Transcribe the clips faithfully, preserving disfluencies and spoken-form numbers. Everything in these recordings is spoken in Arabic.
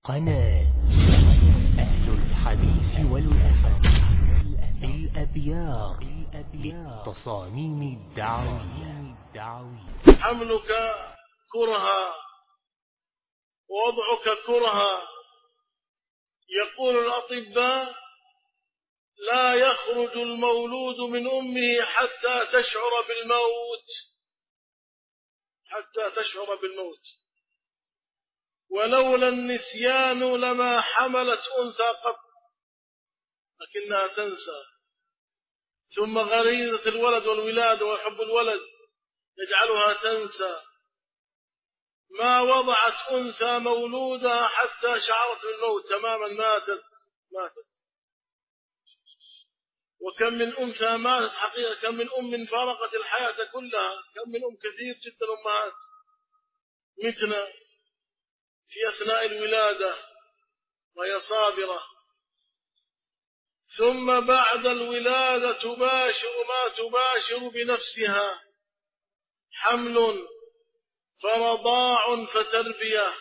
قناة أهل الحديث والأثر بالأبيار للتصاميم الدعوية. حملك كرها ووضعك كرها. يقول الأطباء: لا يخرج المولود من أمه حتى تشعر بالموت حتى تشعر بالموت ولولا النسيان لما حملت أنثى قط، لكنها تنسى. ثم غريزة الولد والولادة وحب الولد يجعلها تنسى. ما وضعت أنثى مولودها حتى شعرت بالموت تماما، ماتت ماتت وكم من أنثى ماتت حقيقة، كم من أم فارقت الحياة كلها، كم من أم كثير جدا أمهات متنا في أثناء الولادة وهي صابرة، ثم بعد الولادة تباشر ما تباشر بنفسها، حمل فرضاع فتربية،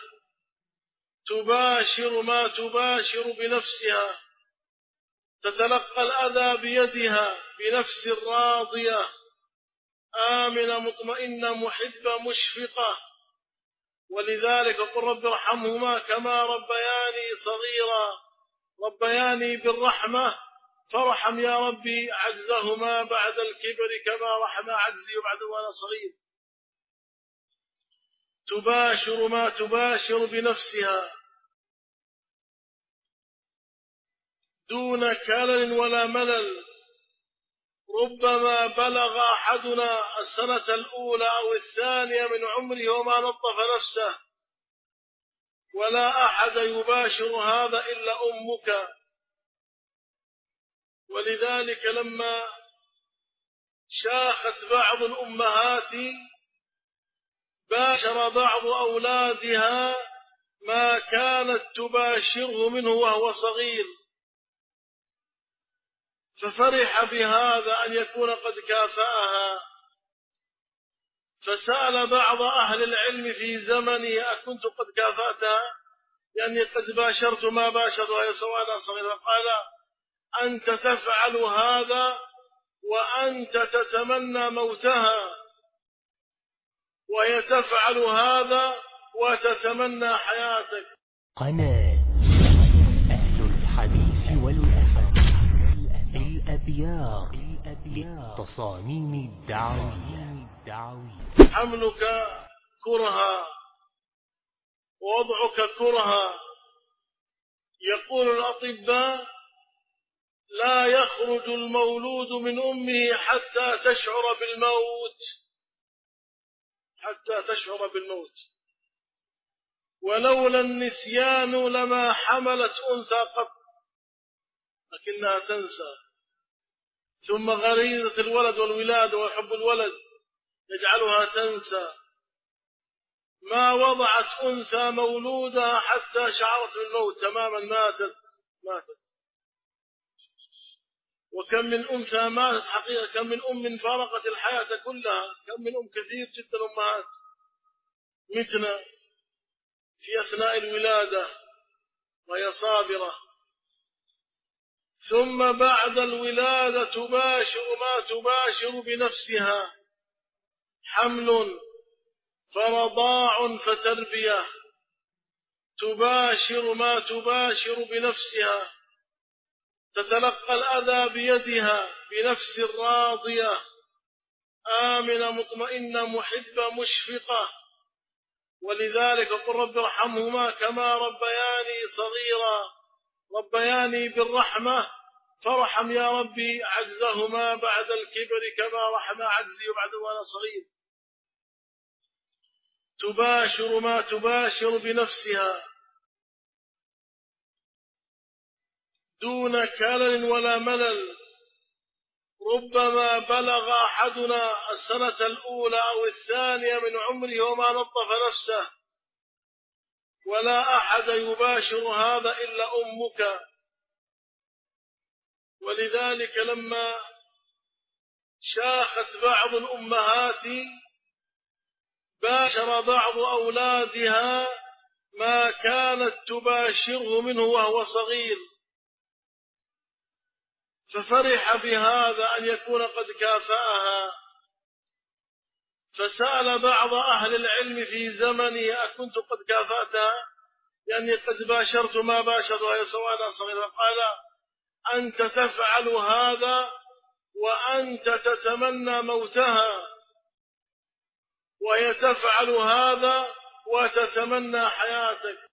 تباشر ما تباشر بنفسها، تتلقى الأذى بيدها بنفس راضية آمنة مطمئنة محبة مشفقة. ولذلك قل رب ارحمهما كما ربياني صغيرا، ربياني بالرحمة، فارحم يا ربي عجزهما بعد الكبر كما رحم عجزي بعد وأنا صغير. تباشر ما تباشر بنفسها دون كلل ولا ملل. ربما بلغ أحدنا السنة الأولى أو الثانية من عمره وما نظف نفسه، ولا أحد يباشر هذا إلا أمك. ولذلك لما شاخت بعض الأمهات باشر بعض أولادها ما كانت تباشره منه وهو صغير، ففرح بهذا أن يكون قد كافأها، فسأل بعض أهل العلم في زمنه: أكنت قد كافأتها؟ يعني قد باشرت ما باشرتها سواء صغيرة؟ قال: أنت تفعل هذا وأنت تتمنى موتها، وهي تفعل هذا وتتمنى حياتك. قناة أهل الحديث والأثر بالأبيار للتصاميم الدعوية. حملك كرها ووضعك كرها. يقول الأطباء: لا يخرج المولود من أمه حتى تشعر بالموت حتى تشعر بالموت ولولا النسيان لما حملت أنثى قط، لكنها تنسى. ثم غريزة الولد والولادة وحب الولد يجعلها تنسى. ما وضعت أنثى مولودها حتى شعرت بالموت تماما، ماتت ماتت وكم من أنثى ماتت حقيقة، كم من أم فارقت الحياة كلها، كم من أم كثير جدا أمهات متنا في أثناء الولادة وهي صابرة، ثم بعد الولادة تباشر ما تباشر بنفسها، حمل فرضاع فتربية، تباشر ما تباشر بنفسها، تتلقى الأذى بيدها بنفس راضية آمنة مطمئنة محبة مشفقة. ولذلك قل رب ارحمهما كما ربياني صغيرا، ربياني بالرحمة، فارحم يا ربي عجزهما بعد الكبر كما رحم عجزي بعد وأنا صغير. تباشر ما تباشر بنفسها دون كلل ولا ملل. ربما بلغ أحدنا السنة الأولى أو الثانية من عمره وما نظف نفسه، ولا أحد يباشر هذا إلا أمك. ولذلك لما شاخت بعض الأمهات باشر بعض أولادها ما كانت تباشره منه وهو صغير، ففرح بهذا أن يكون قد كافأها، فسأل بعض أهل العلم في زمني أكنت قد كافأتها، يعني قد باشرت ما باشرت وهي سواء صغيرة؟ قال أنت تفعل هذا وأنت تتمنى موتها، وهي تفعل هذا وتتمنى حياتك.